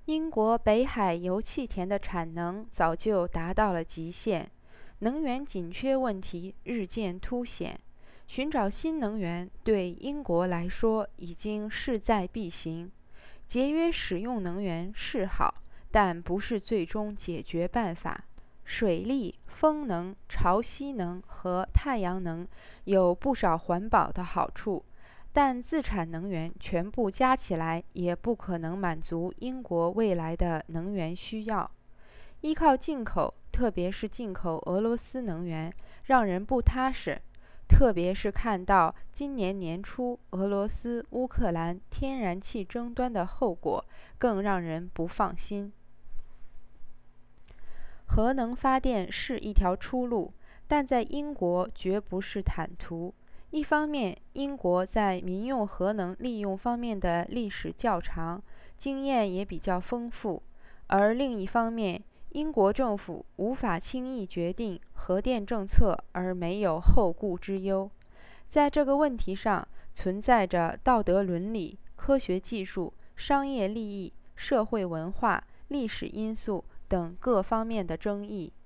英国北海油气田的产能早就达到了极限，能源紧缺问题日渐凸显。寻找新能源对英国来说已经势在必行。节约使用能源是好，但不是最终解决办法。水力、风能、潮汐能和太阳能有不少环保的好处，但自产能源全部加起来也不可能满足英国未来的能源需要。依靠进口，特别是进口俄罗斯能源，让人不踏实。特别是看到今年年初俄罗斯乌克兰天然气争端的后果，更让人不放心。核能发电是一条出路，但在英国绝不是坦途。一方面，英国在民用核能利用方面的历史较长，经验也比较丰富；而另一方面，英国政府无法轻易决定核电政策而没有后顾之忧。在这个问题上，存在着道德伦理、科学技术、商业利益、社会文化、历史因素等各方面的争议。